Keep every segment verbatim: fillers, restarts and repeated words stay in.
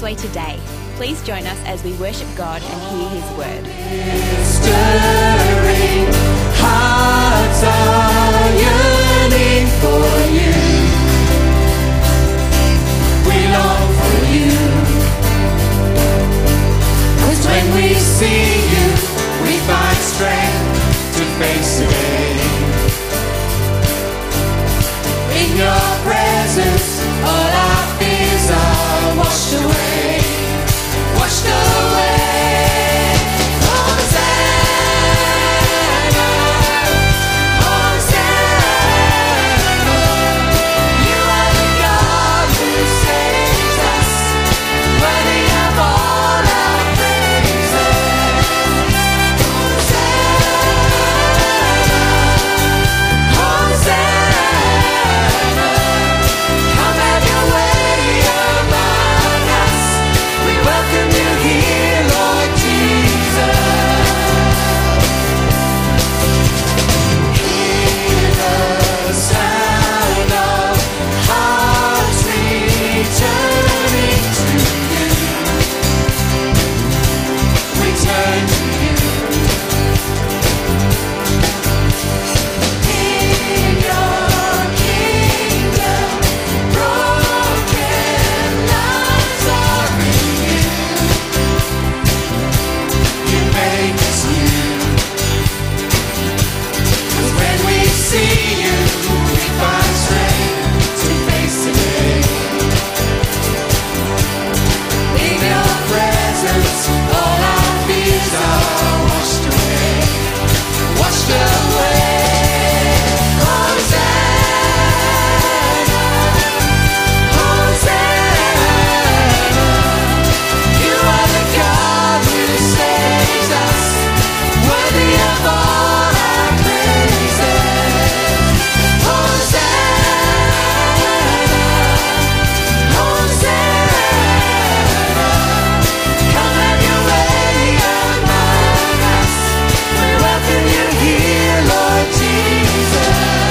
Crossway today. Please join us as we worship God and hear His word. Stirring hearts are yearning for you. We long for you. 'Cause when we see you, we find strength to face the day. In your presence, all our fears are washed away, washed away. Hosanna, Hosanna, you are the God who saves us, worthy of all our praises. Hosanna, Hosanna, come have your way among us. We welcome you here, Lord Jesus. Hear the sound of hearts returning to you. We turn to you. In your kingdom, broken lives are renewed. You make us new. 'Cause when we see you, we find strength to face the day. In your presence, all our fears are washed away, washed away. Hosanna, Hosanna, you are the God who saves us, worthy of all our praises. Hosanna, Hosanna, come have your way among us. We welcome you here, Lord Jesus.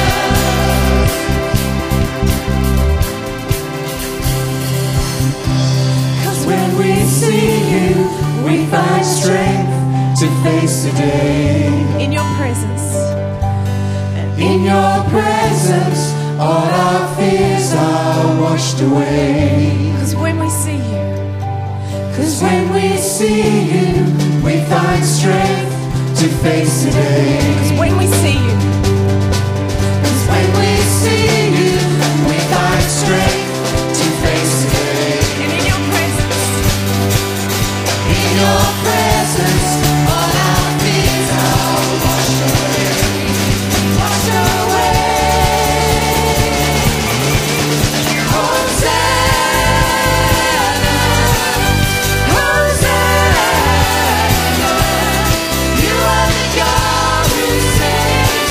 'Cause when we see you, we find strength to face the day. In your presence, In your presence, all our fears are washed away. because when we see you, 'Cause when we see you, we find strength to face the day. when we see you, 'Cause when we see you, we find strength to face the day. and in your presence, In your presence, all our fears are washed away, washed away. Hosanna, Hosanna, you are the God who saves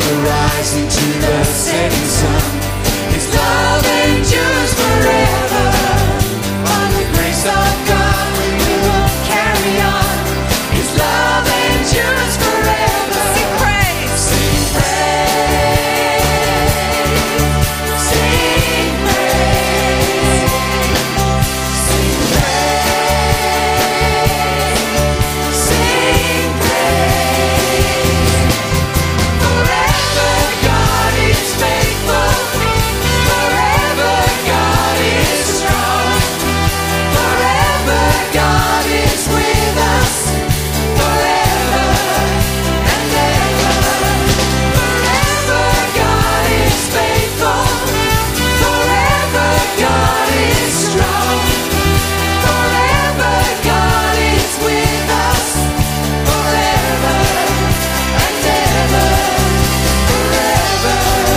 the rising to the setting sun. His love endures forever. By the grace of God we will carry on. His love endures forever. Sing praise. Sing praise. Sing praise. Sing praise. Sing praise. Forever God is faithful. Forever God is strong. Forever God is with us. Forever and ever. Forever God is faithful. Forever God is strong. Forever God is with us. Forever and ever. Forever.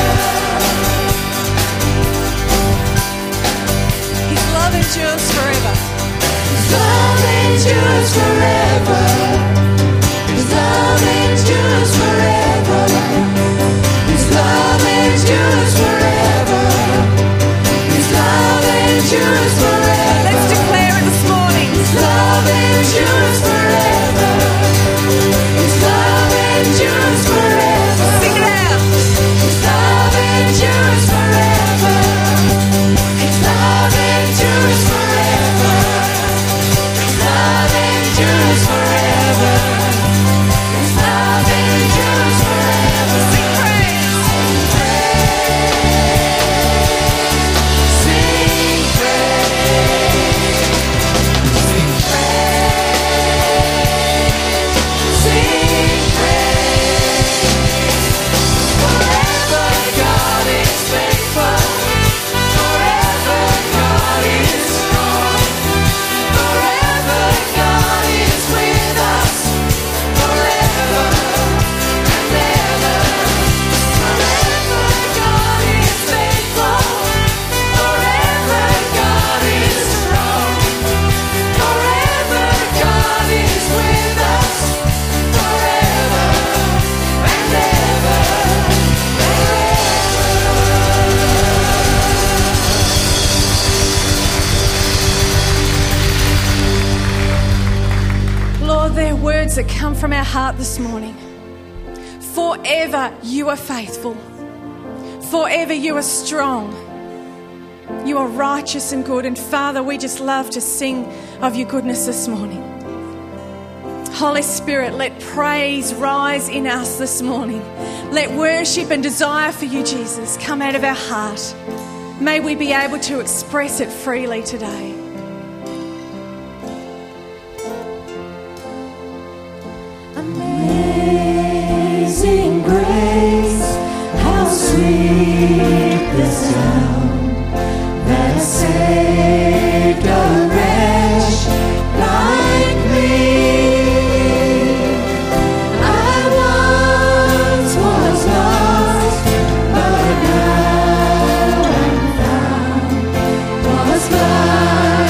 His love endures forever. His love endures forever. His love endures forever. His love endures forever. His love endures forever. Let's declare it this morning. His love endures forever. His love endures forever. Sing it out. His love endures forever. His love endures forever. His love endures forever. His love endures forever. Sing praise. Sing praise. Sing praise. Sing praise. Forever God is faithful. Forever God is strong. Forever God is with us. Forever and ever. Forever God is faithful. Forever God is strong. Forever God is with us. Forever and ever. Lord, they're words that come from our heart this morning. Forever you are faithful. Forever you are strong. You are righteous and good. And Father, we just love to sing of your goodness this morning. Holy Spirit, let praise rise in us this morning. Let worship and desire for you, Jesus, come out of our heart. May we be able to express it freely today. Amazing grace, how sweet the sound that saved a wretch like me. I once was lost, but now I'm found. Was blind,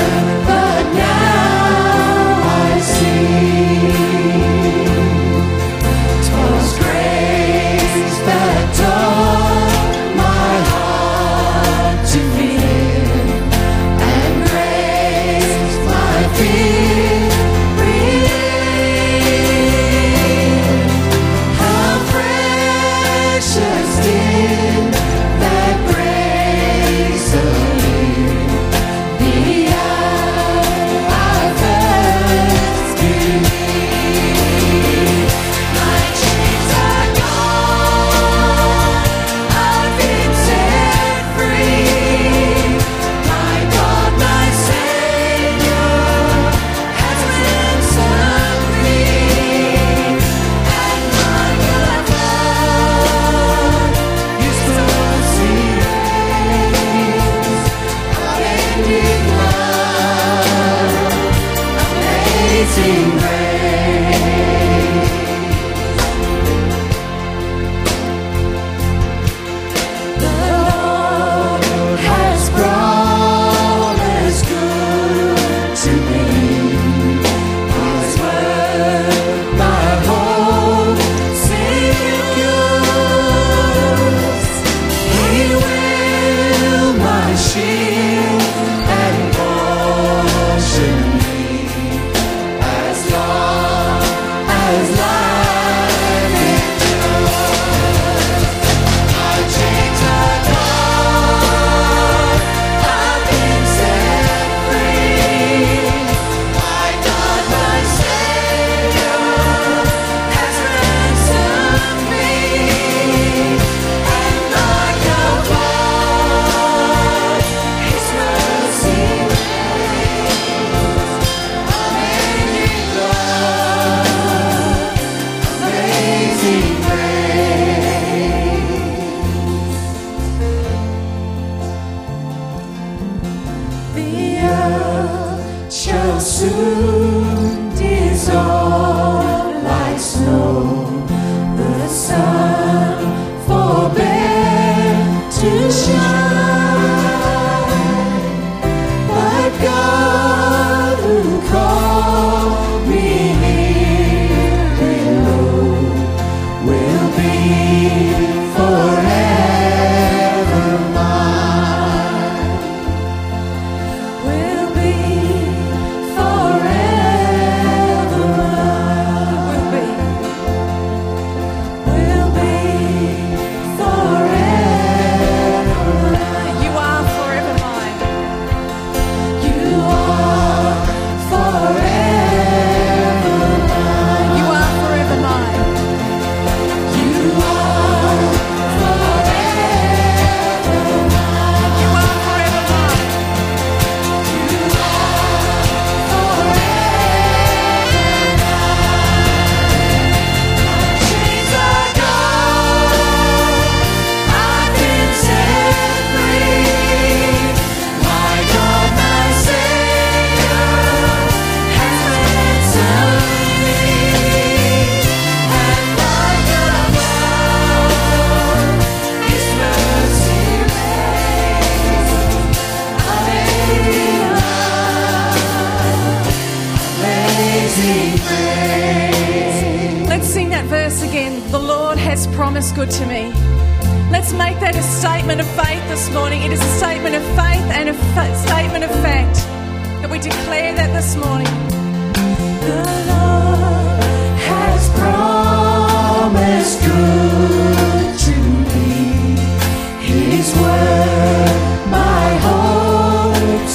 Lord has promised good to me. Let's make that a statement of faith this morning. It is a statement of faith and a fa- statement of fact that we declare that this morning. The Lord has promised good to me. His word, my hope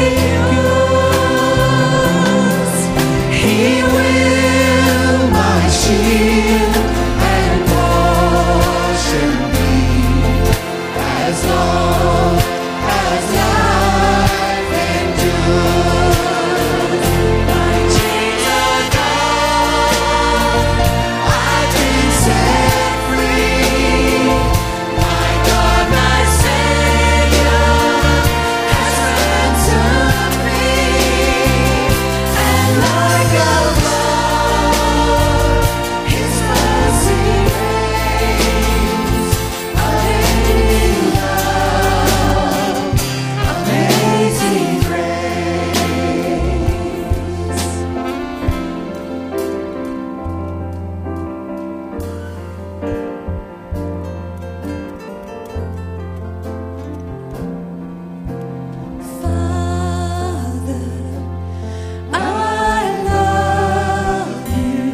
secures. He will my shield and portion be, as long as life endures. My chains are gone, I've been set free. My God, my Savior has ransomed me, and like a flood, His mercy reigns. Unending love, amazing grace. Father, I love you.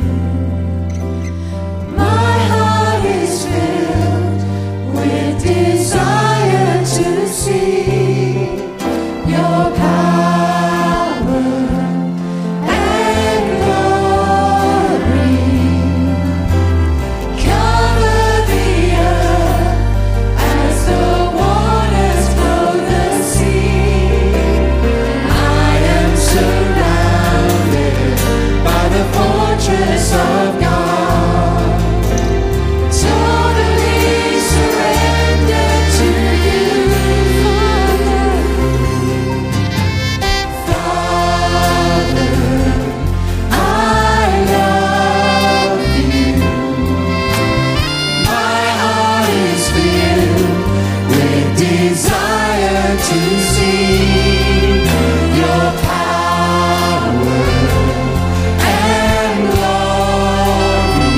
My heart is filled with desire to see your power and glory. Cover the earth as the waters flow the sea. I am surrounded by the fortress of God. Totally surrendered to you, Father. Father, I love you. My heart is filled with desire to see your power and glory.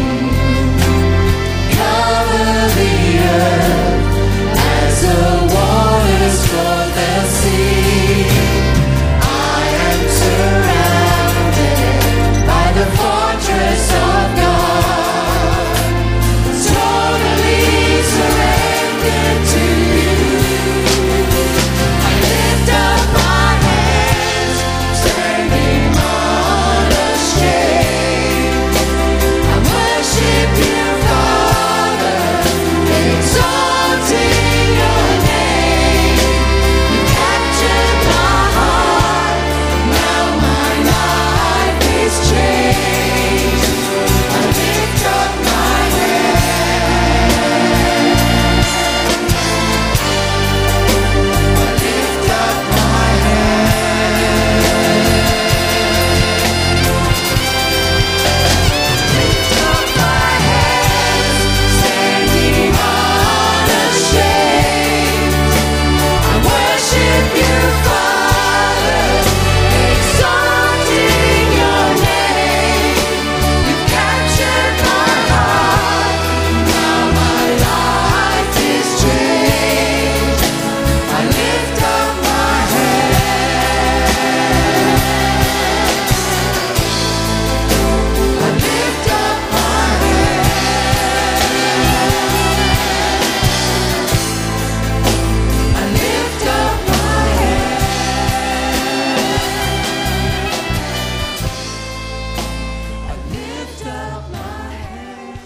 Cover the earth as the waters flood the sea. I am surrounded by the fortress of God. Totally surrendered to you. I lift up my hands, standing unashamed. I worship you, Father, exalting your name. You captured my heart, now my life is changed. I lift up my hands. I lift up my hands. Lift up my hands, standing unashamed. I worship you, Father, exalting your name. You captured my heart, now my life is changed. I lift up my hands. I lift up my hands. I lift up my hands. I lift up my hands.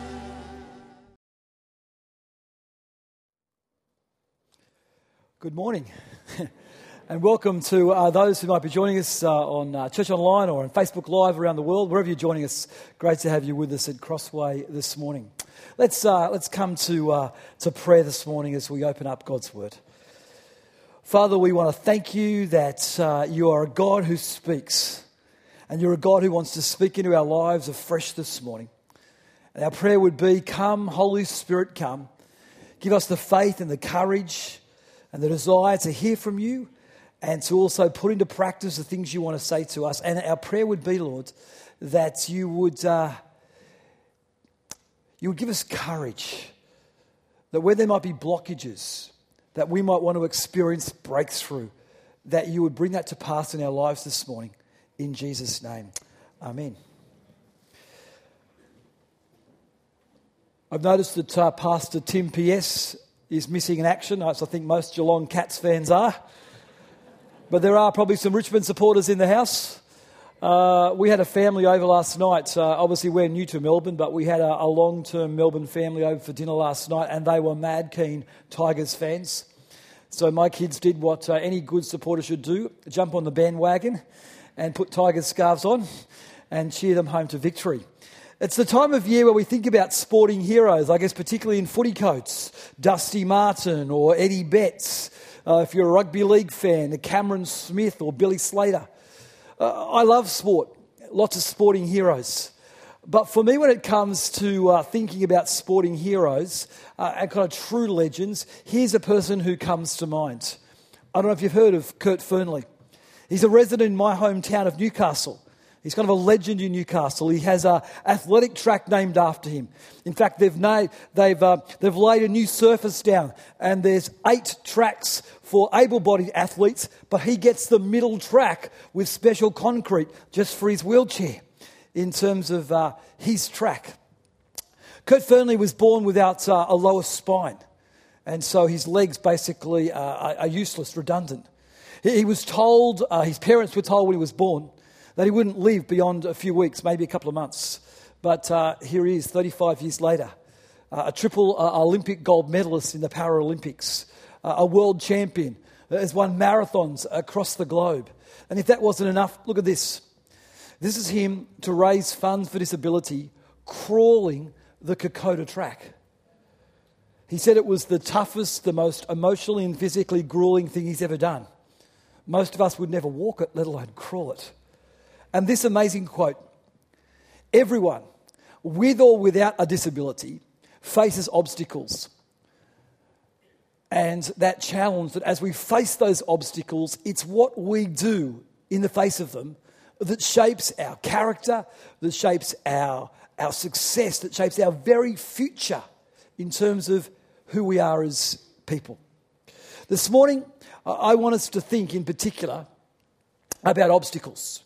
Good morning, and welcome to uh, those who might be joining us uh, on uh, Church Online or on Facebook Live around the world. Wherever you're joining us, great to have you with us at Crossway this morning. Let's uh, let's come to uh, to prayer this morning as we open up God's Word. Father, we want to thank you that uh, you are a God who speaks, and you're a God who wants to speak into our lives afresh this morning. And our prayer would be, come, Holy Spirit, come. Give us the faith and the courage and the desire to hear from you and to also put into practice the things you want to say to us. And our prayer would be, Lord, that you would uh, you would give us courage, that where there might be blockages, that we might want to experience breakthrough, that you would bring that to pass in our lives this morning. In Jesus' name, amen. I've noticed that uh, Pastor Tim P S is missing in action, as I think most Geelong Cats fans are. But there are probably some Richmond supporters in the house. Uh, we had a family over last night. Uh, obviously, we're new to Melbourne, but we had a, a long-term Melbourne family over for dinner last night, and they were mad keen Tigers fans. So my kids did what uh, any good supporter should do, jump on the bandwagon and put Tigers scarves on and cheer them home to victory. It's the time of year where we think about sporting heroes, I guess particularly in footy coats, Dusty Martin or Eddie Betts. Uh, if you're a rugby league fan, Cameron Smith or Billy Slater. Uh, I love sport, lots of sporting heroes. But for me, when it comes to uh, thinking about sporting heroes uh, and kind of true legends, here's a person who comes to mind. I don't know if you've heard of Kurt Fearnley. He's a resident in my hometown of Newcastle. He's kind of a legend in Newcastle. He has an athletic track named after him. In fact, they've na- they've uh, they've laid a new surface down, and there's eight tracks for able-bodied athletes, but he gets the middle track with special concrete just for his wheelchair in terms of uh, his track. Kurt Fearnley was born without uh, a lower spine, and so his legs basically uh, are, are useless, redundant. He, he was told, uh, his parents were told when he was born, that he wouldn't live beyond a few weeks, maybe a couple of months. But uh, here he is, thirty-five years later, uh, a triple uh, Olympic gold medalist in the Paralympics, uh, a world champion, has won marathons across the globe. And if that wasn't enough, look at this. This is him to raise funds for disability, crawling the Kokoda track. He said it was the toughest, the most emotionally and physically grueling thing he's ever done. Most of us would never walk it, let alone crawl it. And this amazing quote, everyone, with or without a disability, faces obstacles. And that challenge that as we face those obstacles, it's what we do in the face of them that shapes our character, that shapes our, our success, that shapes our very future in terms of who we are as people. This morning, I want us to think in particular about obstacles.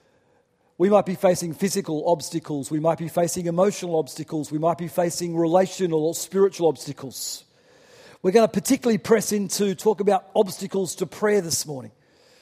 We might be facing physical obstacles. We might be facing emotional obstacles. We might be facing relational or spiritual obstacles. We're going to particularly press into talk about obstacles to prayer this morning.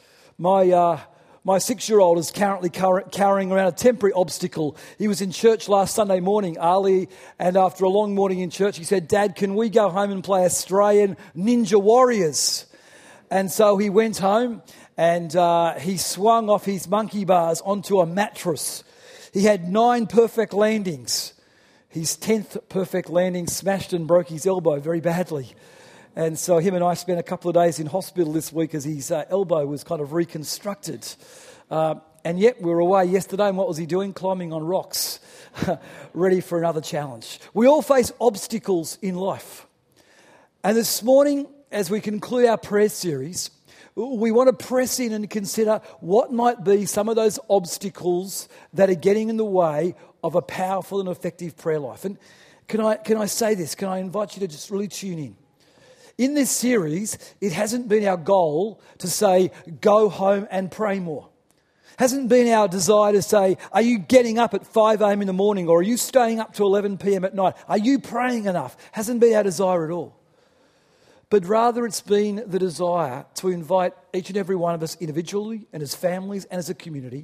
My uh, my six-year-old is currently carrying around a temporary obstacle. He was in church last Sunday morning, Ali, and after a long morning in church, he said, "Dad, can we go home and play Australian Ninja Warriors?" And so he went home. And uh, he swung off his monkey bars onto a mattress. He had nine perfect landings. His tenth perfect landing smashed and broke his elbow very badly. And so him and I spent a couple of days in hospital this week as his uh, elbow was kind of reconstructed. Uh, and yet we were away yesterday, and what was he doing? Climbing on rocks, ready for another challenge. We all face obstacles in life. And this morning, as we conclude our prayer series, we want to press in and consider what might be some of those obstacles that are getting in the way of a powerful and effective prayer life. And can I can I say this? Can I invite you to just really tune in? In this series, it hasn't been our goal to say, go home and pray more. Hasn't been our desire to say, are you getting up at five a.m. in the morning, or are you staying up to eleven p.m. at night? Are you praying enough? Hasn't been our desire at all. But rather it's been the desire to invite each and every one of us individually and as families and as a community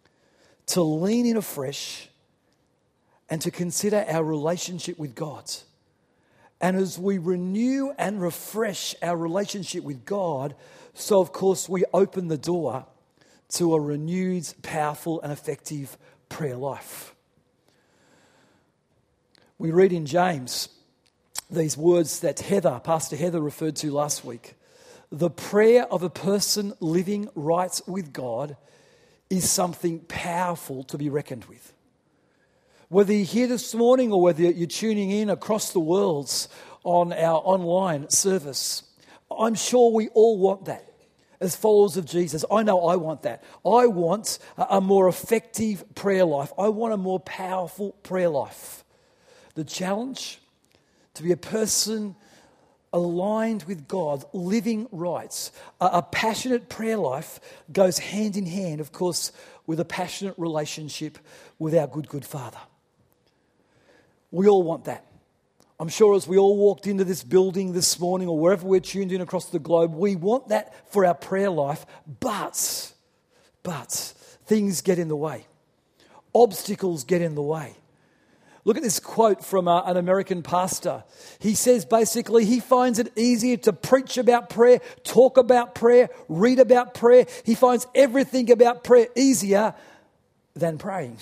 to lean in afresh and to consider our relationship with God. And as we renew and refresh our relationship with God, so of course we open the door to a renewed, powerful and effective prayer life. We read in James these words that Heather, Pastor Heather referred to last week. The prayer of a person living right with God is something powerful to be reckoned with. Whether you're here this morning or whether you're tuning in across the world on our online service, I'm sure we all want that. As followers of Jesus, I know I want that. I want a more effective prayer life. I want a more powerful prayer life. The challenge to be a person aligned with God, living right. A, a passionate prayer life goes hand in hand, of course, with a passionate relationship with our good, good Father. We all want that. I'm sure as we all walked into this building this morning or wherever we're tuned in across the globe, we want that for our prayer life, but, but things get in the way. Obstacles get in the way. Look at this quote from uh, an American pastor. He says basically he finds it easier to preach about prayer, talk about prayer, read about prayer. He finds everything about prayer easier than praying.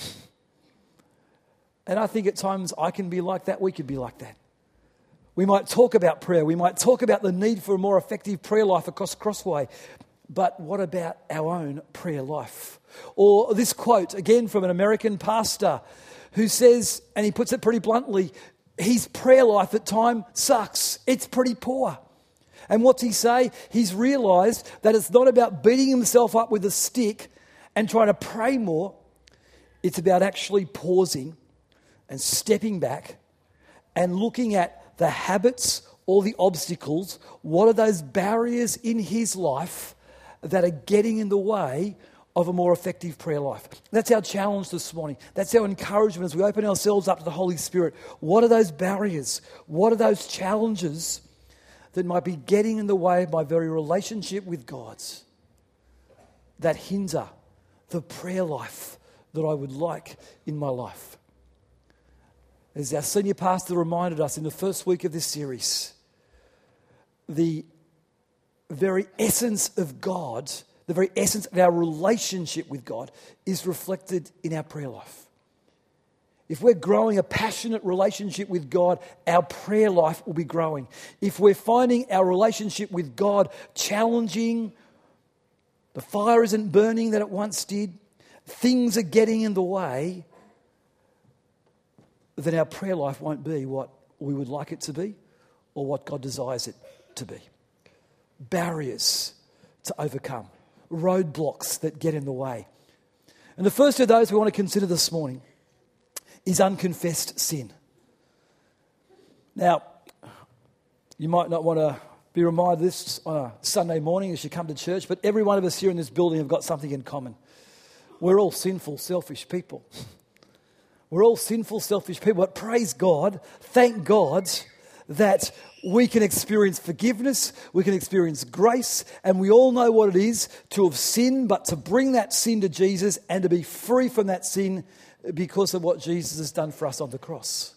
And I think at times I can be like that, we could be like that. We might talk about prayer. We might talk about the need for a more effective prayer life across Crossway. But what about our own prayer life? Or this quote, again from an American pastor who says, and he puts it pretty bluntly, his prayer life at times sucks. It's pretty poor. And what's he say? He's realised that it's not about beating himself up with a stick and trying to pray more. It's about actually pausing and stepping back and looking at the habits or the obstacles. What are those barriers in his life that are getting in the way of a more effective prayer life? That's our challenge this morning. That's our encouragement as we open ourselves up to the Holy Spirit. What are those barriers? What are those challenges that might be getting in the way of my very relationship with God that hinder the prayer life that I would like in my life? As our senior pastor reminded us in the first week of this series, the very essence of God, the very essence of our relationship with God is reflected in our prayer life. If we're growing a passionate relationship with God, our prayer life will be growing. If we're finding our relationship with God challenging, the fire isn't burning that it once did, things are getting in the way, then our prayer life won't be what we would like it to be or what God desires it to be. Barriers to overcome, roadblocks that get in the way. And the first of those we want to consider this morning is unconfessed sin. Now, you might not want to be reminded of this on a Sunday morning as you come to church, but every one of us here in this building have got something in common. We're all sinful, selfish people. We're all sinful, selfish people, but praise God, thank God that we can experience forgiveness, we can experience grace, and we all know what it is to have sinned, but to bring that sin to Jesus and to be free from that sin because of what Jesus has done for us on the cross.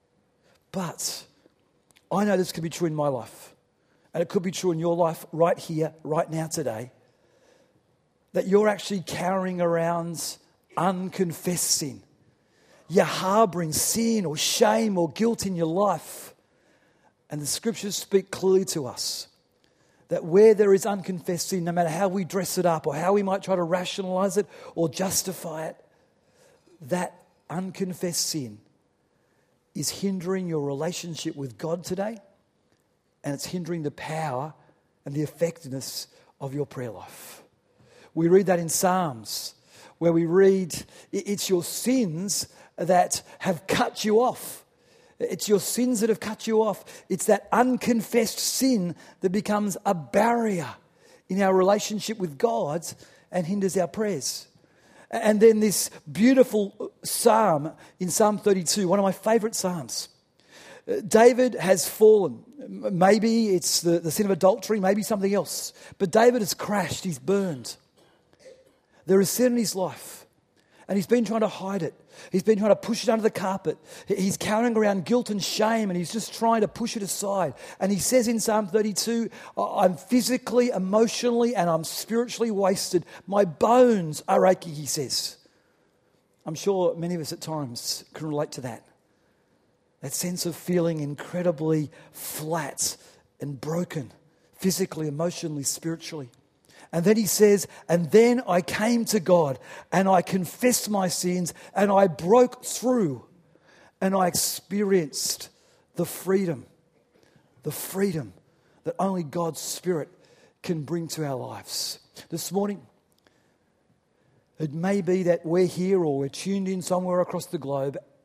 But I know this could be true in my life, and it could be true in your life right here, right now, today, that you're actually carrying around unconfessed sin. You're harbouring sin or shame or guilt in your life. And the scriptures speak clearly to us that where there is unconfessed sin, no matter how we dress it up or how we might try to rationalise it or justify it, that unconfessed sin is hindering your relationship with God today, and it's hindering the power and the effectiveness of your prayer life. We read that in Psalms, where we read, it's your sins that have cut you off. It's your sins that have cut you off. It's that unconfessed sin that becomes a barrier in our relationship with God and hinders our prayers. And then this beautiful psalm in Psalm thirty-two, one of my favourite psalms. David has fallen. Maybe it's the, the sin of adultery, maybe something else. But David has crashed, he's burned. There is sin in his life, and he's been trying to hide it. He's been trying to push it under the carpet. He's carrying around guilt and shame, and he's just trying to push it aside. And he says in Psalm thirty-two, I'm physically, emotionally, and I'm spiritually wasted. My bones are achy, he says. I'm sure many of us at times can relate to that. That sense of feeling incredibly flat and broken, physically, emotionally, spiritually. And then he says, and then I came to God and I confessed my sins and I broke through and I experienced the freedom, the freedom that only God's Spirit can bring to our lives. This morning, it may be that we're here or we're tuned in somewhere across the globe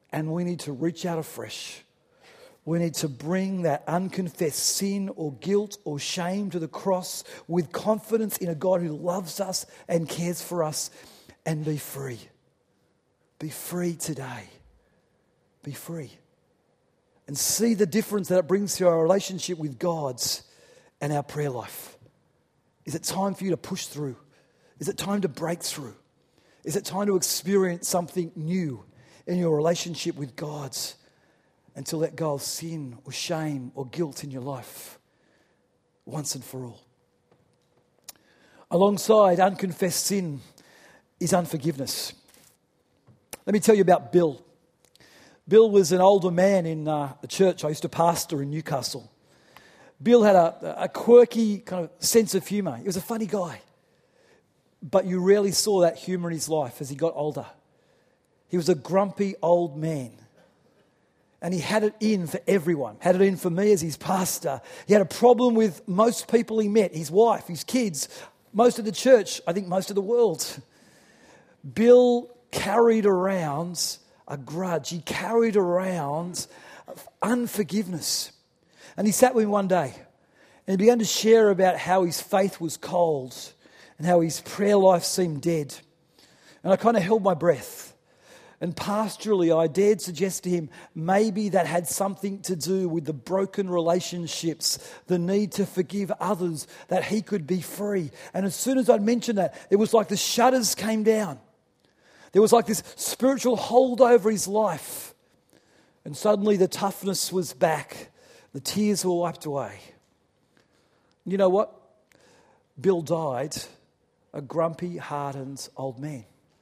and we need to reach out afresh. We need to bring that unconfessed sin or guilt or shame to the cross with confidence in a God who loves us and cares for us, and be free. Be free today. Be free. And see the difference that it brings to our relationship with God's and our prayer life. Is it time for you to push through? Is it time to break through? Is it time to experience something new in your relationship with God's, and to let go of sin or shame or guilt in your life once and for all? Alongside unconfessed sin is unforgiveness. Let me tell you about Bill. Bill was an older man in uh, a church I used to pastor in Newcastle. Bill had a, a quirky kind of sense of humour. He was a funny guy. But you rarely saw that humour in his life as he got older. He was a grumpy old man. And he had it in for everyone. Had it in for me as his pastor. He had a problem with most people he met. His wife, his kids, most of the church, I think most of the world. Bill carried around a grudge. He carried around unforgiveness. And he sat with me one day and he began to share about how his faith was cold and how his prayer life seemed dead. And I kind of held my breath. And pastorally, I dared suggest to him maybe that had something to do with the broken relationships, the need to forgive others, that he could be free. And as soon as I'd mentioned that, it was like the shutters came down. There was like this spiritual hold over his life. And suddenly the toughness was back. The tears were wiped away. You know what? Bill died a grumpy, hardened old man.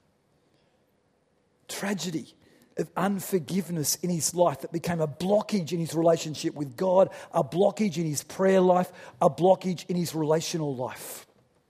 Tragedy of unforgiveness in his life that became a blockage in his relationship with God, a blockage in his prayer life, a blockage in his relational life.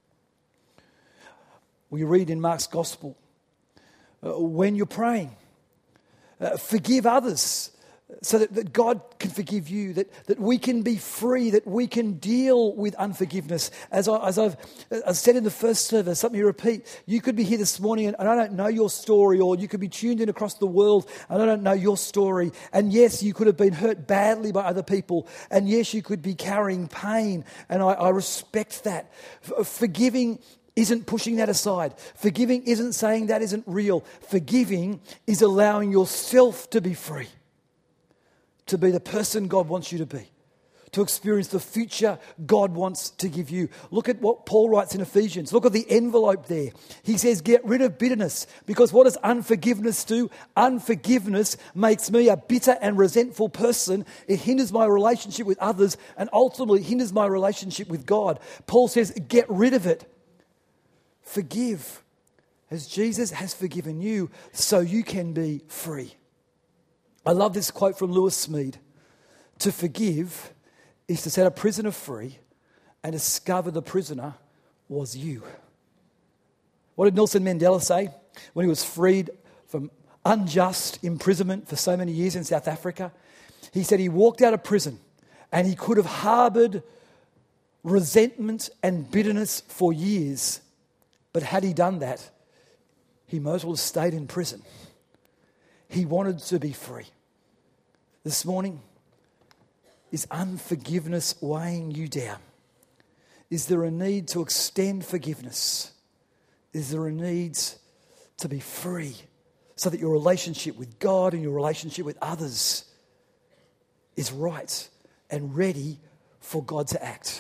We read in Mark's Gospel, uh, when you're praying, uh, forgive others so that, that God can forgive you, that, that we can be free, that we can deal with unforgiveness. As, I, as I've, I've said in the first service, let me repeat, you could be here this morning and, and I don't know your story, or you could be tuned in across the world and I don't know your story. And yes, you could have been hurt badly by other people. And yes, you could be carrying pain. And I, I respect that. F- forgiving isn't pushing that aside. Forgiving isn't saying that isn't real. Forgiving is allowing yourself to be free, to be the person God wants you to be, to experience the future God wants to give you. Look at what Paul writes in Ephesians. Look at the envelope there. He says, get rid of bitterness, because what does unforgiveness do? Unforgiveness makes me a bitter and resentful person. It hinders my relationship with others and ultimately hinders my relationship with God. Paul says, get rid of it. Forgive as Jesus has forgiven you, so you can be free. I love this quote from Lewis Smead. To forgive is to set a prisoner free and discover the prisoner was you. What did Nelson Mandela say when he was freed from unjust imprisonment for so many years in South Africa? He said he walked out of prison and he could have harbored resentment and bitterness for years. But had he done that, he might as well have stayed in prison. He wanted to be free. This morning, is unforgiveness weighing you down? Is there a need to extend forgiveness? Is there a need to be free so that your relationship with God and your relationship with others is right and ready for God to act?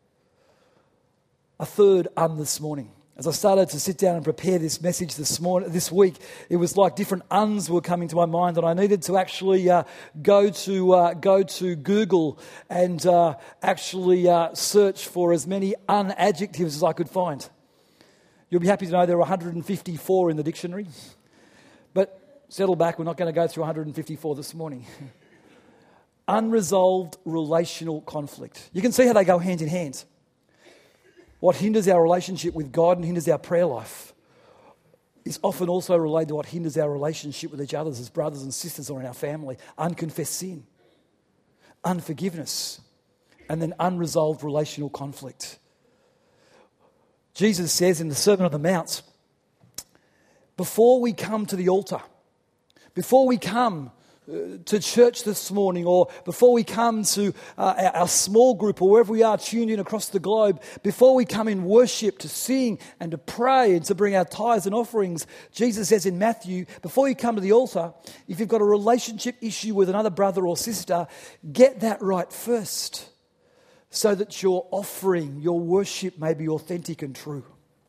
A third um this morning. As I started to sit down and prepare this message this morning, this week, it was like different uns were coming to my mind, and I needed to actually uh, go to uh, go to Google and uh, actually uh, search for as many un adjectives as I could find. You'll be happy to know there are one hundred fifty-four in the dictionary, but settle back, we're not going to go through one hundred fifty-four this morning. Unresolved relational conflict. You can see how they go hand in hand. What hinders our relationship with God and hinders our prayer life is often also related to what hinders our relationship with each other as brothers and sisters or in our family. Unconfessed sin, unforgiveness, and then unresolved relational conflict. Jesus says in the Sermon on the Mount, before we come to the altar, Before we come uh, to church this morning, or before we come to uh, our, our small group, or wherever we are tuned in across the globe, before we come in worship to sing and to pray and to bring our tithes and offerings, Jesus says in Matthew, before you come to the altar, if you've got a relationship issue with another brother or sister, get that right first, so that your offering, your worship may be authentic and true.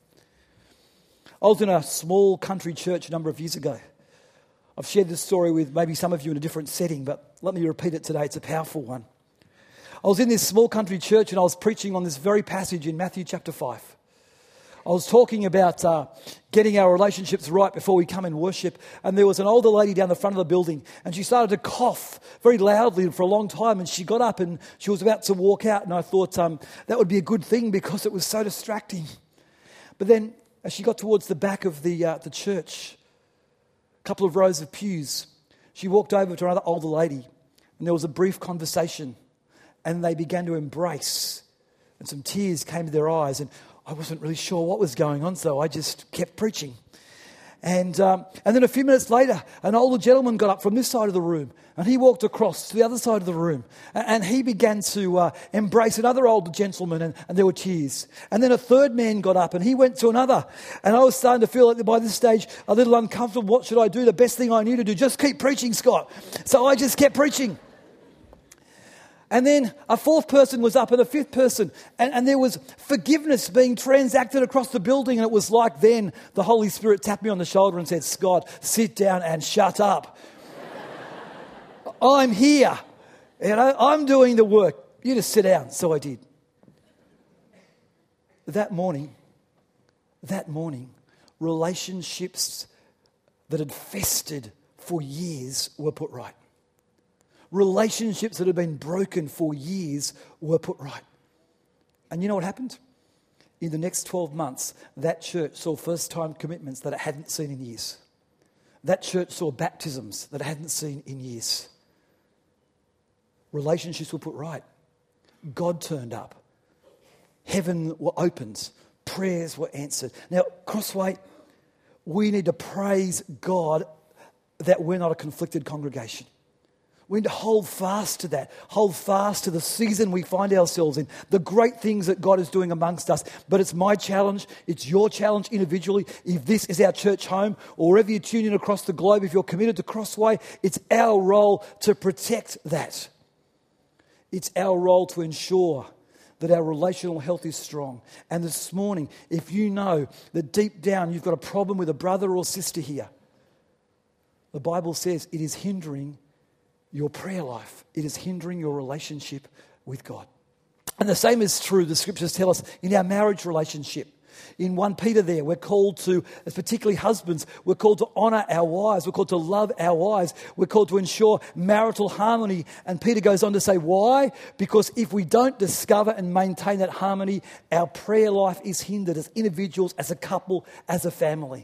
I was in a small country church a number of years ago. I've shared this story with maybe some of you in a different setting, but let me repeat it today. It's a powerful one. I was in this small country church and I was preaching on this very passage in Matthew chapter five. I was talking about uh, getting our relationships right before we come and worship, and there was an older lady down the front of the building, and she started to cough very loudly for a long time, and she got up and she was about to walk out, and I thought um, that would be a good thing because it was so distracting. But then as she got towards the back of the uh, the church, a couple of rows of pews, she walked over to another older lady, and there was a brief conversation, and they began to embrace, and some tears came to their eyes, and I wasn't really sure what was going on, so I just kept preaching. And um, and then a few minutes later, an older gentleman got up from this side of the room, and he walked across to the other side of the room, and, and he began to uh, embrace another older gentleman, and, and there were tears. And then a third man got up, and he went to another, and I was starting to feel like by this stage a little uncomfortable. What should I do? The best thing I knew to do, just keep preaching, Scott. So I just kept preaching. And then a fourth person was up and a fifth person. And, and there was forgiveness being transacted across the building. And it was like then the Holy Spirit tapped me on the shoulder and said, Scott, sit down and shut up. I'm here. You know, I'm doing the work. You just sit down. So I did. That morning, that morning, relationships that had festered for years were put right. Relationships that had been broken for years were put right. And you know what happened? In the next twelve months, that church saw first-time commitments that it hadn't seen in years. That church saw baptisms that it hadn't seen in years. Relationships were put right. God turned up. Heaven were opened. Prayers were answered. Now, Crossway, we need to praise God that we're not a conflicted congregation. We need to hold fast to that. Hold fast to the season we find ourselves in. The great things that God is doing amongst us. But it's my challenge. It's your challenge individually. If this is our church home, or wherever you tune in across the globe, if you're committed to Crossway, it's our role to protect that. It's our role to ensure that our relational health is strong. And this morning, if you know that deep down you've got a problem with a brother or sister here, the Bible says it is hindering your prayer life. It is hindering your relationship with God. And the same is true, the scriptures tell us, in our marriage relationship. In First Peter there, we're called to, as particularly husbands, we're called to honour our wives. We're called to love our wives. We're called to ensure marital harmony. And Peter goes on to say, why? Because if we don't discover and maintain that harmony, our prayer life is hindered as individuals, as a couple, as a family.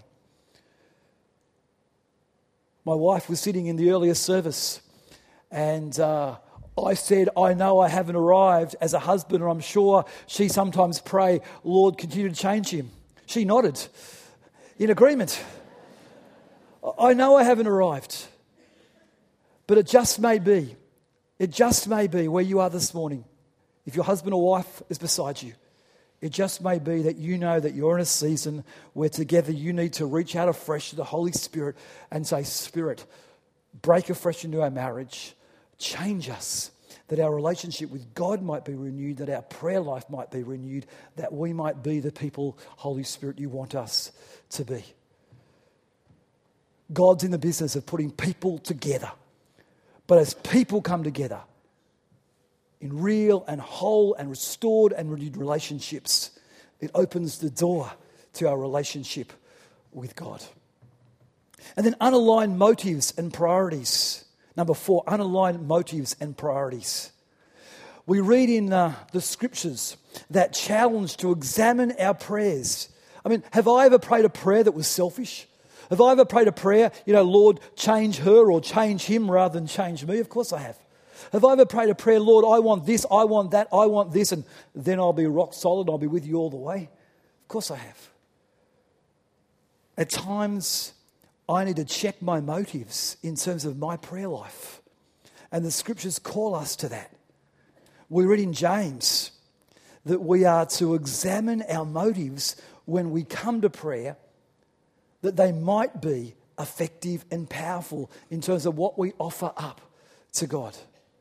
My wife was sitting in the earlier service, and uh, I said, I know I haven't arrived as a husband, and I'm sure she sometimes pray, Lord, continue to change him. She nodded in agreement. I know I haven't arrived, but it just may be, it just may be where you are this morning. If your husband or wife is beside you, it just may be that you know that you're in a season where together you need to reach out afresh to the Holy Spirit and say, Spirit, break afresh into our marriage. Change us, that our relationship with God might be renewed, that our prayer life might be renewed, that we might be the people, Holy Spirit, you want us to be. God's in the business of putting people together. But as people come together in real and whole and restored and renewed relationships, it opens the door to our relationship with God. And then unaligned motives and priorities. Number four, unaligned motives and priorities. We read in uh, the scriptures that challenge to examine our prayers. I mean, have I ever prayed a prayer that was selfish? Have I ever prayed a prayer, you know, Lord, change her or change him rather than change me? Of course I have. Have I ever prayed a prayer, Lord, I want this, I want that, I want this, and then I'll be rock solid, I'll be with you all the way? Of course I have. At times, I need to check my motives in terms of my prayer life. And the scriptures call us to that. We read in James that we are to examine our motives when we come to prayer, that they might be effective and powerful in terms of what we offer up to God.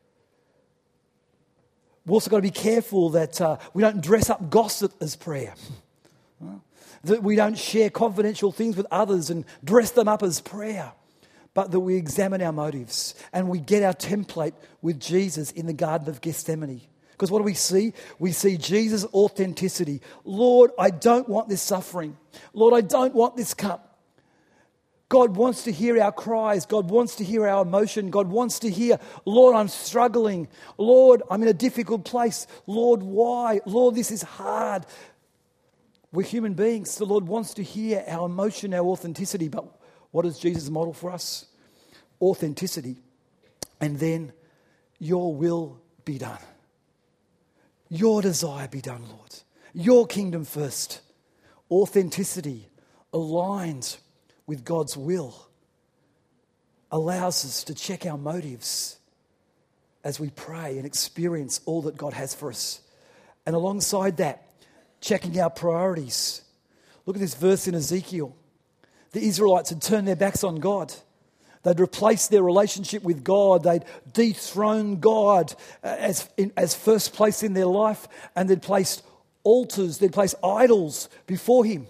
We've also got to be careful that uh, we don't dress up gossip as prayer. That we don't share confidential things with others and dress them up as prayer. But that we examine our motives and we get our template with Jesus in the Garden of Gethsemane. Because what do we see? We see Jesus' authenticity. Lord, I don't want this suffering. Lord, I don't want this cup. God wants to hear our cries. God wants to hear our emotion. God wants to hear, Lord, I'm struggling. Lord, I'm in a difficult place. Lord, why? Lord, this is hard. We're human beings. The Lord wants to hear our emotion, our authenticity. But what does Jesus model for us? Authenticity. And then, your will be done. Your desire be done, Lord. Your kingdom first. Authenticity aligned with God's will allows us to check our motives as we pray and experience all that God has for us. And alongside that, checking our priorities. Look at this verse in Ezekiel. The Israelites had turned their backs on God. They'd replaced their relationship with God. They'd dethroned God as, in, as first place in their life, and they'd placed altars, they'd placed idols before Him.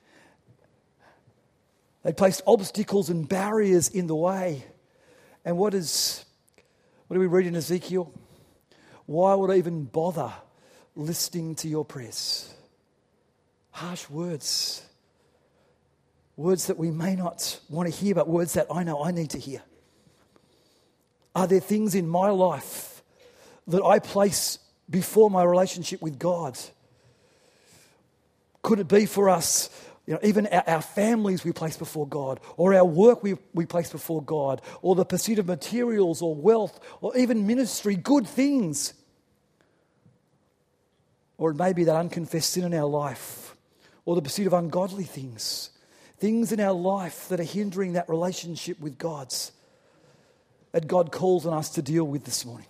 They placed obstacles and barriers in the way. And what is, what do we read in Ezekiel? Why would I even bother listening to your prayers? Harsh words. Words that we may not want to hear, but words that I know I need to hear. Are there things in my life that I place before my relationship with God? Could it be for us, you know, even our, our families we place before God, or our work we, we place before God, or the pursuit of materials or wealth, or even ministry, good things? Or it may be that unconfessed sin in our life, or the pursuit of ungodly things. Things in our life that are hindering that relationship with God's, that God calls on us to deal with this morning.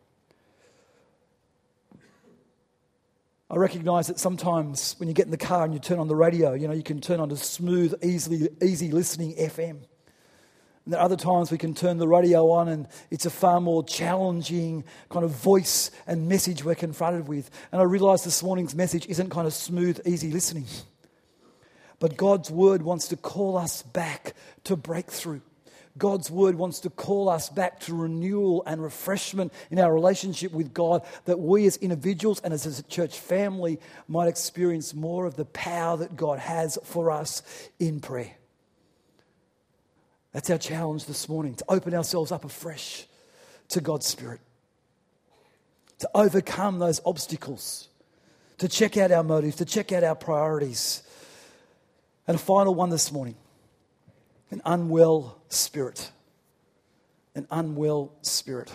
I recognise that sometimes when you get in the car and you turn on the radio, you know, you can turn on to smooth, easily, easy listening F M. And there are other times we can turn the radio on and it's a far more challenging kind of voice and message we're confronted with. And I realise this morning's message isn't kind of smooth, easy listening. But God's word wants to call us back to breakthrough. God's word wants to call us back to renewal and refreshment in our relationship with God, that we as individuals and as a church family might experience more of the power that God has for us in prayer. That's our challenge this morning, to open ourselves up afresh to God's Spirit, to overcome those obstacles, to check out our motives, to check out our priorities. And a final one this morning, an unwell spirit. An unwell spirit.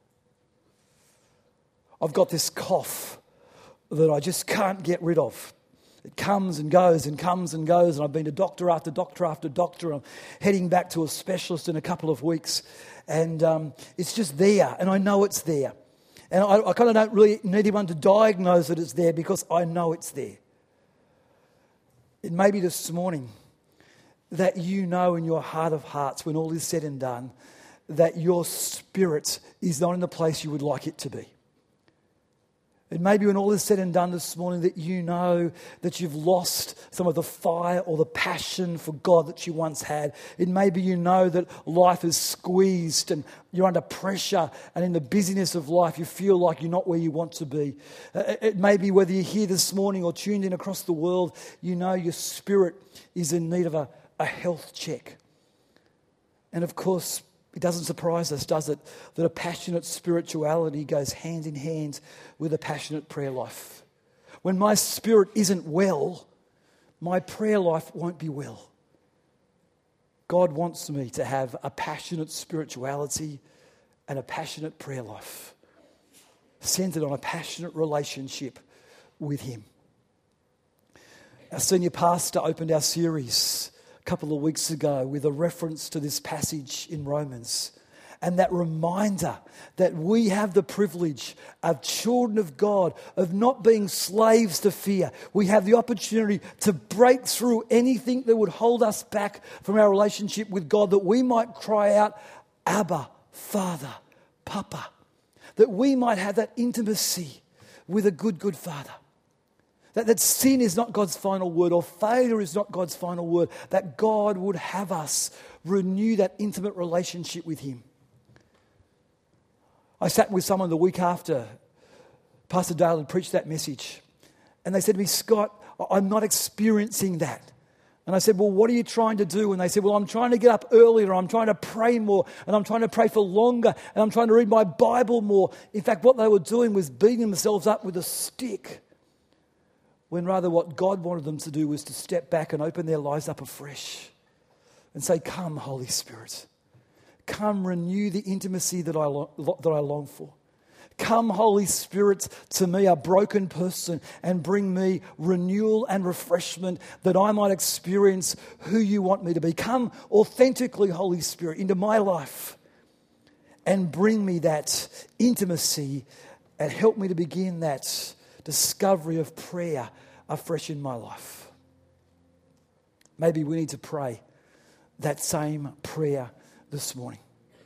I've got this cough that I just can't get rid of. It comes and goes and comes and goes, and I've been to doctor after doctor after doctor. I'm heading back to a specialist in a couple of weeks, and um, it's just there, and I know it's there. And I, I kind of don't really need anyone to diagnose that it's there, because I know it's there. It may be this morning that you know in your heart of hearts, when all is said and done, that your spirit is not in the place you would like it to be. It may be when all is said and done this morning that you know that you've lost some of the fire or the passion for God that you once had. It may be you know that life is squeezed and you're under pressure, and in the busyness of life you feel like you're not where you want to be. It may be whether you're here this morning or tuned in across the world, you know your spirit is in need of a, a health check. And of course, it doesn't surprise us, does it, that a passionate spirituality goes hand in hand with a passionate prayer life. When my spirit isn't well, my prayer life won't be well. God wants me to have a passionate spirituality and a passionate prayer life, centered on a passionate relationship with Him. Our senior pastor opened our series couple of weeks ago with a reference to this passage in Romans. And that reminder that we have the privilege of children of God, of not being slaves to fear. We have the opportunity to break through anything that would hold us back from our relationship with God, that we might cry out, Abba, Father, Papa. That we might have that intimacy with a good, good Father. That, that sin is not God's final word, or failure is not God's final word. That God would have us renew that intimate relationship with Him. I sat with someone the week after Pastor Dale had preached that message, and they said to me, Scott, I'm not experiencing that. And I said, well, what are you trying to do? And they said, well, I'm trying to get up earlier, I'm trying to pray more, and I'm trying to pray for longer, and I'm trying to read my Bible more. In fact, what they were doing was beating themselves up with a stick, when rather what God wanted them to do was to step back and open their lives up afresh and say, come, Holy Spirit. Come, renew the intimacy that I, lo- that I long for. Come, Holy Spirit, to me, a broken person, and bring me renewal and refreshment that I might experience who you want me to be. Come authentically, Holy Spirit, into my life and bring me that intimacy and help me to begin that discovery of prayer afresh in my life. Maybe we need to pray that same prayer this morning,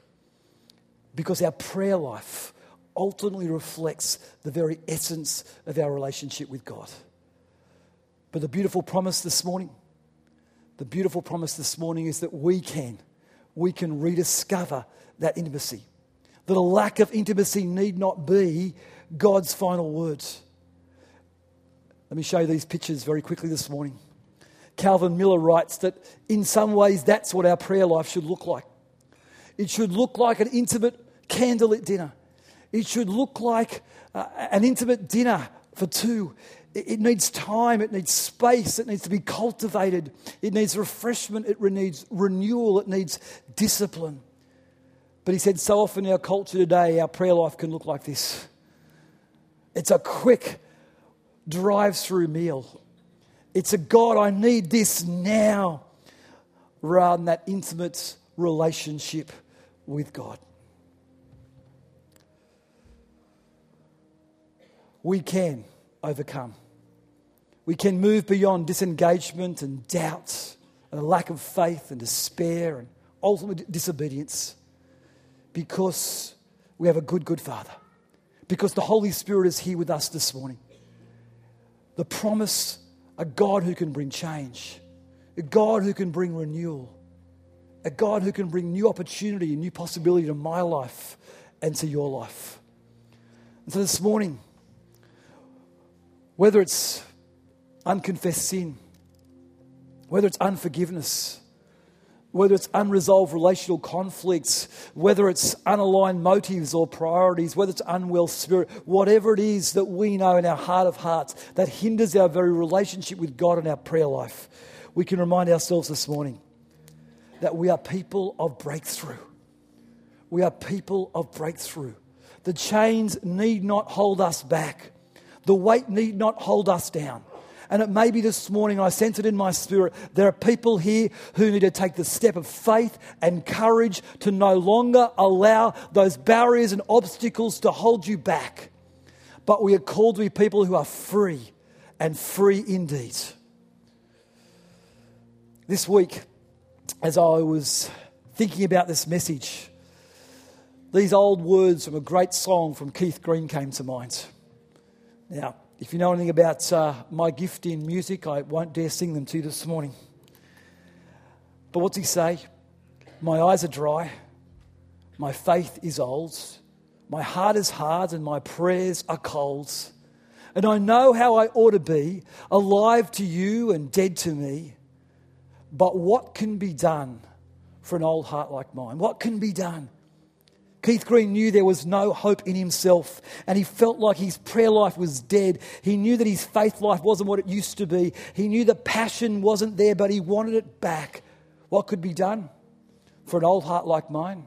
because our prayer life ultimately reflects the very essence of our relationship with God. But the beautiful promise this morning, the beautiful promise this morning is that we can, we can rediscover that intimacy. That a lack of intimacy need not be God's final words. Let me show you these pictures very quickly this morning. Calvin Miller writes that in some ways that's what our prayer life should look like. It should look like an intimate candlelit dinner. It should look like uh, an intimate dinner for two. It, it needs time, it needs space, it needs to be cultivated. It needs refreshment, it needs renewal, it needs discipline. But he said so often in our culture today, our prayer life can look like this. It's a quick drive-through meal. It's a God, I need this now, rather than that intimate relationship with God. We can overcome. We can move beyond disengagement and doubt and a lack of faith and despair and ultimate disobedience, because we have a good, good Father. Because the Holy Spirit is here with us this morning. The promise, a God who can bring change, a God who can bring renewal, a God who can bring new opportunity and new possibility to my life and to your life. And so this morning, whether it's unconfessed sin, whether it's unforgiveness, whether it's unresolved relational conflicts, whether it's unaligned motives or priorities, whether it's unwell spirit, whatever it is that we know in our heart of hearts that hinders our very relationship with God and our prayer life, we can remind ourselves this morning that we are people of breakthrough. We are people of breakthrough. The chains need not hold us back. The weight need not hold us down. And it may be this morning, I sense it in my spirit, there are people here who need to take the step of faith and courage to no longer allow those barriers and obstacles to hold you back. But we are called to be people who are free, and free indeed. This week, as I was thinking about this message, these old words from a great song from Keith Green came to mind. Now, if you know anything about uh, my gift in music, I won't dare sing them to you this morning. But what's he say? My eyes are dry, my faith is old, my heart is hard and my prayers are cold. And I know how I ought to be, alive to you and dead to me. But what can be done for an old heart like mine? What can be done? Keith Green knew there was no hope in himself, and he felt like his prayer life was dead. He knew that his faith life wasn't what it used to be. He knew the passion wasn't there, but he wanted it back. What could be done for an old heart like mine?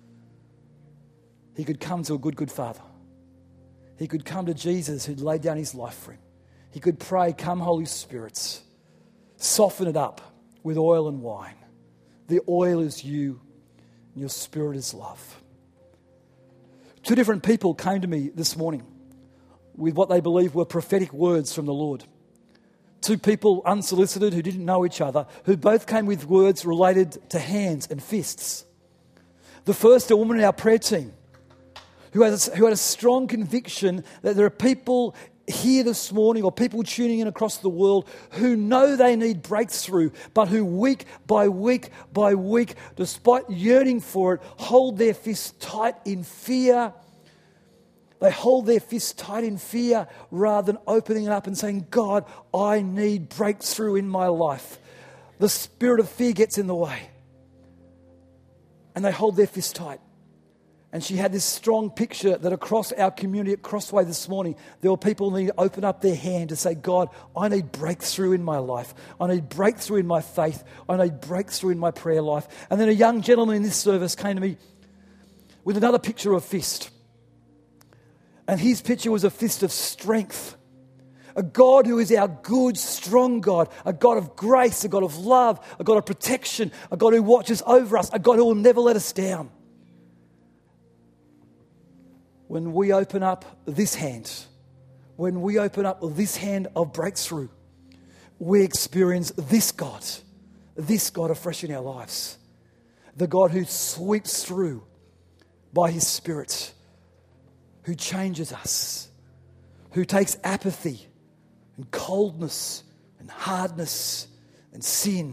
He could come to a good, good Father. He could come to Jesus who'd laid down his life for him. He could pray, come Holy Spirit, soften it up, with oil and wine. The oil is you, and your spirit is love. Two different people came to me this morning with what they believe were prophetic words from the Lord. Two people unsolicited who didn't know each other, who both came with words related to hands and fists. The first, a woman in our prayer team, who has, who had a strong conviction that there are people here this morning or people tuning in across the world who know they need breakthrough, but who week by week by week, despite yearning for it, hold their fists tight in fear. They hold their fists tight in fear rather than opening it up and saying, God, I need breakthrough in my life. The spirit of fear gets in the way. And they hold their fists tight. And she had this strong picture that across our community at Crossway this morning, there were people who need to open up their hand to say, God, I need breakthrough in my life. I need breakthrough in my faith. I need breakthrough in my prayer life. And then a young gentleman in this service came to me with another picture of a fist. And his picture was a fist of strength. A God who is our good, strong God. A God of grace, a God of love, a God of protection, a God who watches over us, a God who will never let us down. When we open up this hand, when we open up this hand of breakthrough, we experience this God, this God afresh in our lives. The God who sweeps through by His Spirit, who changes us, who takes apathy and coldness and hardness and sin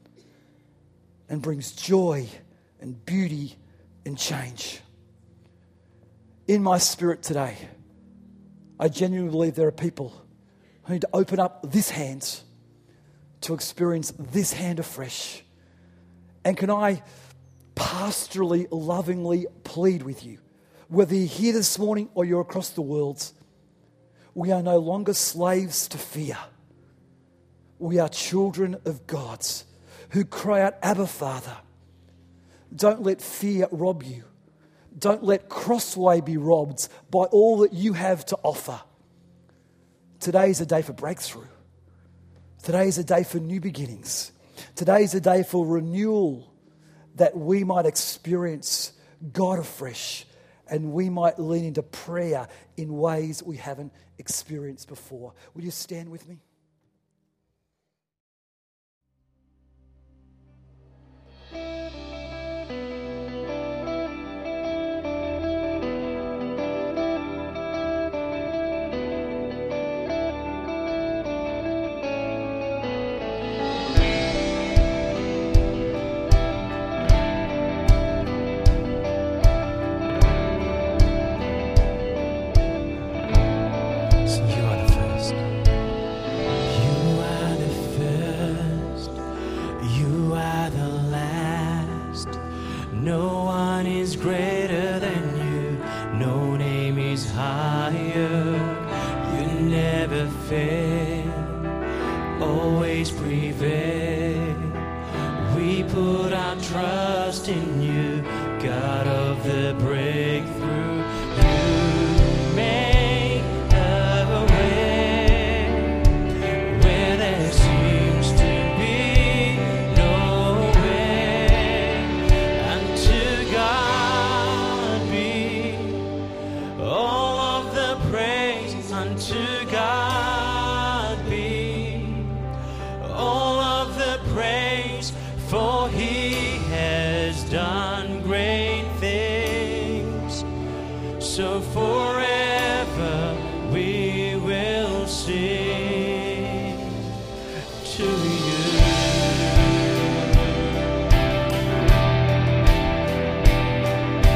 and brings joy and beauty and change. In my spirit today, I genuinely believe there are people who need to open up this hand to experience this hand afresh. And can I pastorally, lovingly plead with you, whether you're here this morning or you're across the world, we are no longer slaves to fear. We are children of God who cry out, Abba, Father. Don't let fear rob you. Don't let Crossway be robbed by all that you have to offer. Today is a day for breakthrough. Today is a day for new beginnings. Today is a day for renewal, that we might experience God afresh and we might lean into prayer in ways we haven't experienced before. Will you stand with me?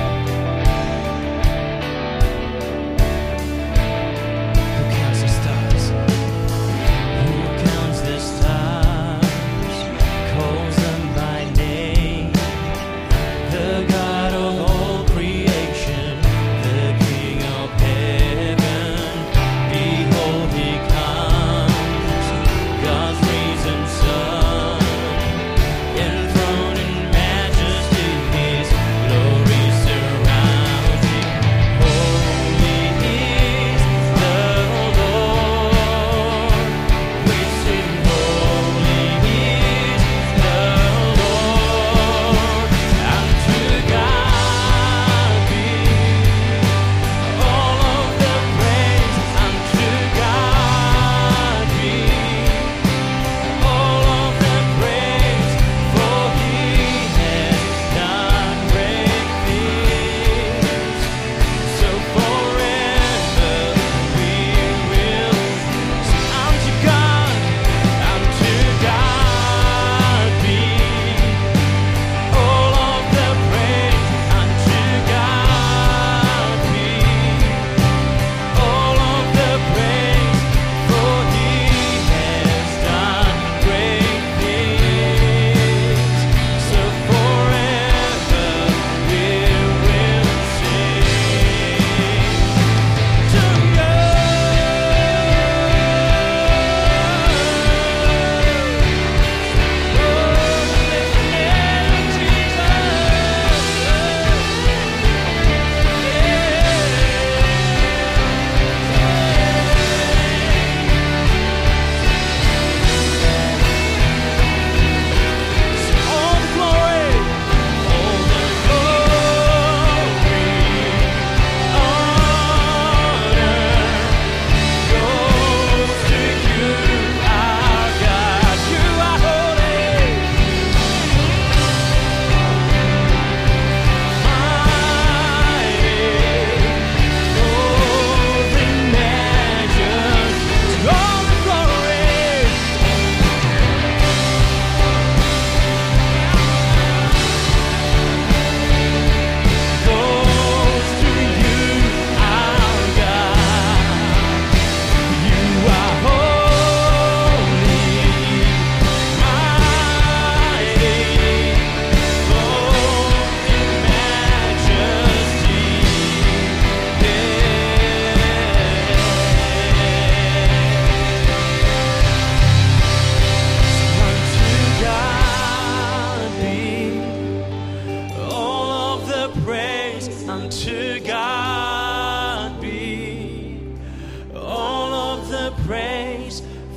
Who counts the stars?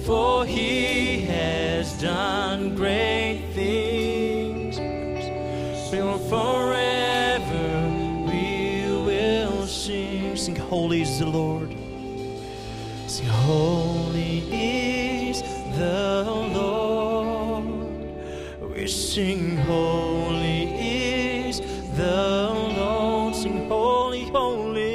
for he has done great things. For forever we will sing. Sing, holy is the Lord. Sing, holy is the Lord. We sing, holy is the Lord. Sing, holy, holy.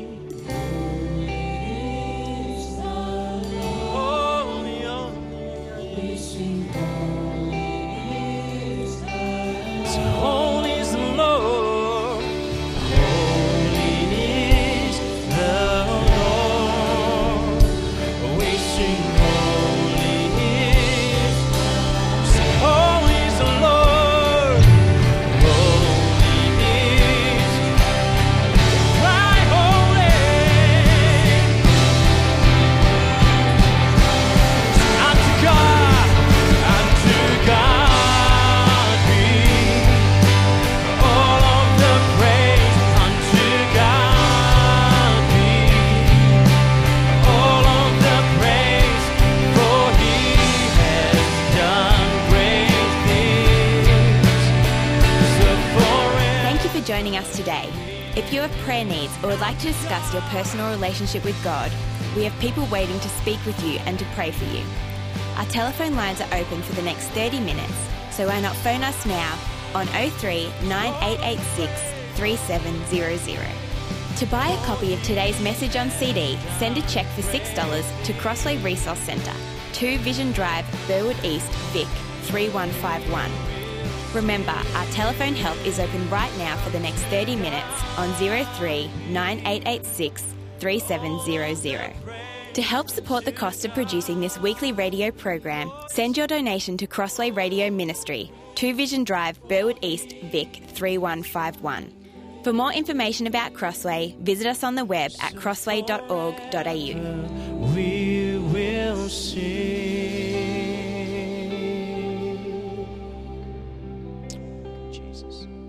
Joining us today. If you have prayer needs or would like to discuss your personal relationship with God, we have people waiting to speak with you and to pray for you. Our telephone lines are open for the next thirty minutes, so why not phone us now on oh three nine eight eight six three seven zero zero. To buy a copy of today's message on C D, send a cheque for six dollars to Crossway Resource Centre, two Vision Drive, Burwood East, Vic, three one five one. Remember, our telephone help is open right now for the next thirty minutes on oh three nine eight eight six three seven zero zero. To help support the cost of producing this weekly radio program, send your donation to Crossway Radio Ministry, two Vision Drive, Burwood East, Vic, three one five one. For more information about Crossway, visit us on the web at crossway dot org dot a u. We will sing. Jesus.